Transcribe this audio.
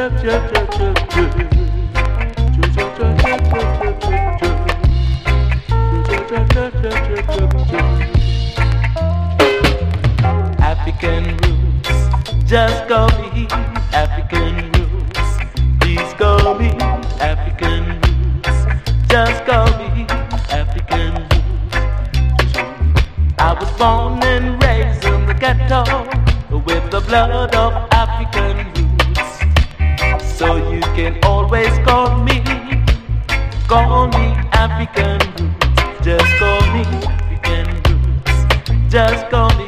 African roots, just call me African roots. Please call me African roots, just call me African roots. I was born and raised in the ghetto with the blood of African roots. So you can always call me African roots. Just call me African roots. Just call me